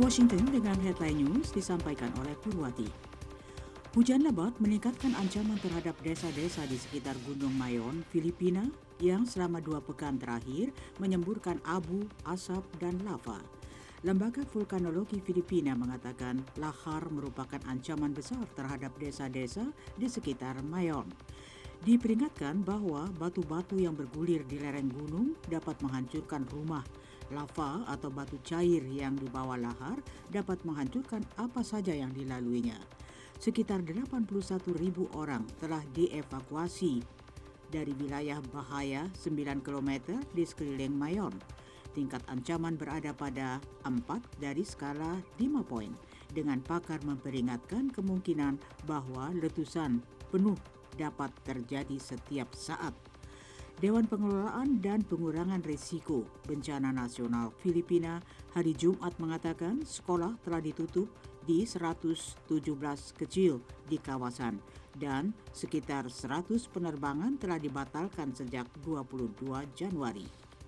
Washington dengan headline news disampaikan oleh Purwati. Hujan lebat meningkatkan ancaman terhadap desa-desa di sekitar Gunung Mayon, Filipina, yang selama 2 pekan terakhir menyemburkan abu, asap, dan lava. Lembaga Vulkanologi Filipina mengatakan lahar merupakan ancaman besar terhadap desa-desa di sekitar Mayon. Diperingatkan bahwa batu-batu yang bergulir di lereng gunung dapat menghancurkan rumah. Lava atau batu cair yang dibawa lahar dapat menghancurkan apa saja yang dilaluinya. Sekitar 81.000 orang telah dievakuasi dari wilayah bahaya 9 km di sekeliling Mayon. Tingkat ancaman berada pada 4 dari skala 5 poin, dengan pakar memperingatkan kemungkinan bahwa letusan penuh dapat terjadi setiap saat. Dewan Pengelolaan dan Pengurangan Risiko Bencana Nasional Filipina hari Jumat mengatakan sekolah telah ditutup di 117 kecil di kawasan dan sekitar 100 penerbangan telah dibatalkan sejak 22 Januari.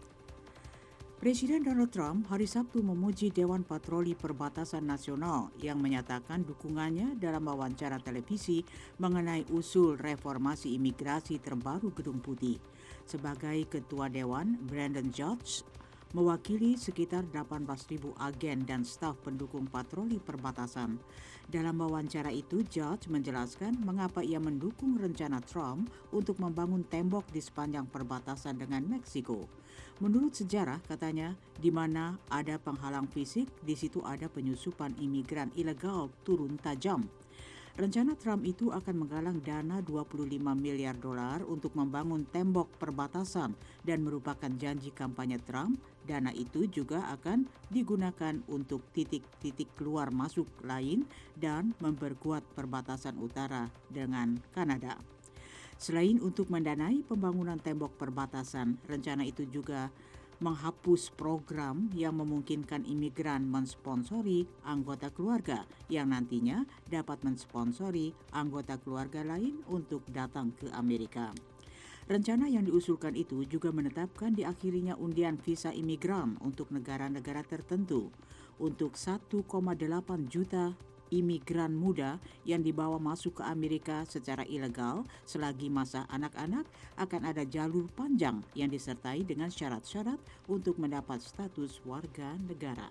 Presiden Donald Trump hari Sabtu memuji Dewan Patroli Perbatasan Nasional yang menyatakan dukungannya dalam wawancara televisi mengenai usul reformasi imigrasi terbaru Gedung Putih. Sebagai Ketua Dewan, Brandon Judge mewakili sekitar 18.000 agen dan staf pendukung patroli perbatasan. Dalam wawancara itu, Judge menjelaskan mengapa ia mendukung rencana Trump untuk membangun tembok di sepanjang perbatasan dengan Meksiko. Menurut sejarah, katanya, di mana ada penghalang fisik, di situ ada penyusupan imigran ilegal turun tajam. Rencana Trump itu akan menggalang dana $25 miliar untuk membangun tembok perbatasan dan merupakan janji kampanye Trump. Dana itu juga akan digunakan untuk titik-titik keluar masuk lain dan memperkuat perbatasan utara dengan Kanada. Selain untuk mendanai pembangunan tembok perbatasan, rencana itu juga menghapus program yang memungkinkan imigran mensponsori anggota keluarga yang nantinya dapat mensponsori anggota keluarga lain untuk datang ke Amerika. Rencana yang diusulkan itu juga menetapkan diakhirinya undian visa imigran untuk negara-negara tertentu untuk 1,8 juta imigran muda yang dibawa masuk ke Amerika secara ilegal selagi masa anak-anak. Akan ada jalur panjang yang disertai dengan syarat-syarat untuk mendapat status warga negara.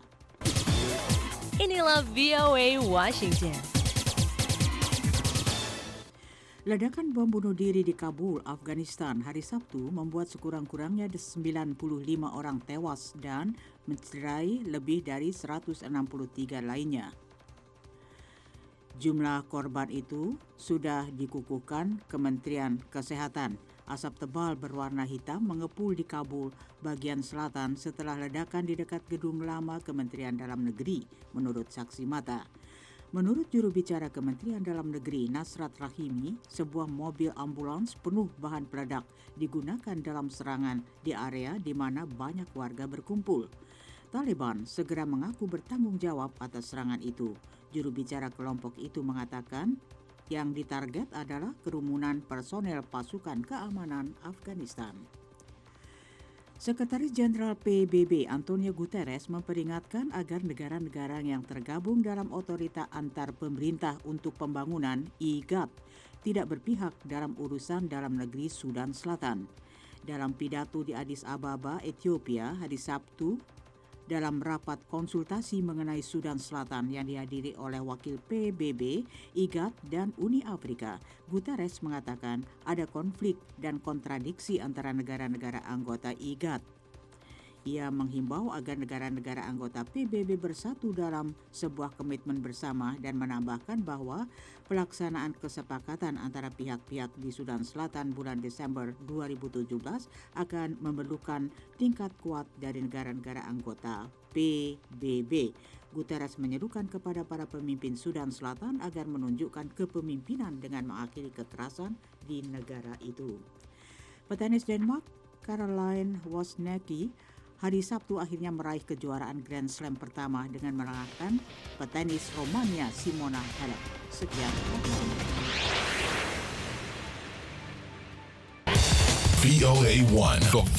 Inilah VOA Washington. Ledakan bom bunuh diri di Kabul, Afghanistan hari Sabtu membuat sekurang-kurangnya 95 orang tewas dan mencederai lebih dari 163 lainnya. Jumlah korban itu sudah dikukuhkan Kementerian Kesehatan. Asap tebal berwarna hitam mengepul di Kabul bagian selatan setelah ledakan di dekat gedung lama Kementerian Dalam Negeri, menurut saksi mata. Menurut juru bicara Kementerian Dalam Negeri Nasrat Rahimi, sebuah mobil ambulans penuh bahan peledak digunakan dalam serangan di area di mana banyak warga berkumpul. Taliban segera mengaku bertanggung jawab atas serangan itu. Juru bicara kelompok itu mengatakan yang ditarget adalah kerumunan personel pasukan keamanan Afghanistan. Sekretaris Jenderal PBB Antonio Guterres memperingatkan agar negara-negara yang tergabung dalam Otorita Antar Pemerintah untuk Pembangunan IGAD tidak berpihak dalam urusan dalam negeri Sudan Selatan. Dalam pidato di Addis Ababa, Ethiopia hari Sabtu, dalam rapat konsultasi mengenai Sudan Selatan yang dihadiri oleh wakil PBB, IGAD, dan Uni Afrika, Guterres mengatakan ada konflik dan kontradiksi antara negara-negara anggota IGAD. Ia menghimbau agar negara-negara anggota PBB bersatu dalam sebuah komitmen bersama dan menambahkan bahwa pelaksanaan kesepakatan antara pihak-pihak di Sudan Selatan bulan Desember 2017 akan memerlukan tingkat kuat dari negara-negara anggota PBB. Guterres menyerukan kepada para pemimpin Sudan Selatan agar menunjukkan kepemimpinan dengan mengakhiri kekerasan di negara itu. Petenis Denmark Caroline Wozniacki hari Sabtu akhirnya meraih kejuaraan Grand Slam pertama dengan mengalahkan petenis Romania Simona Halep. Sekian. VOA1,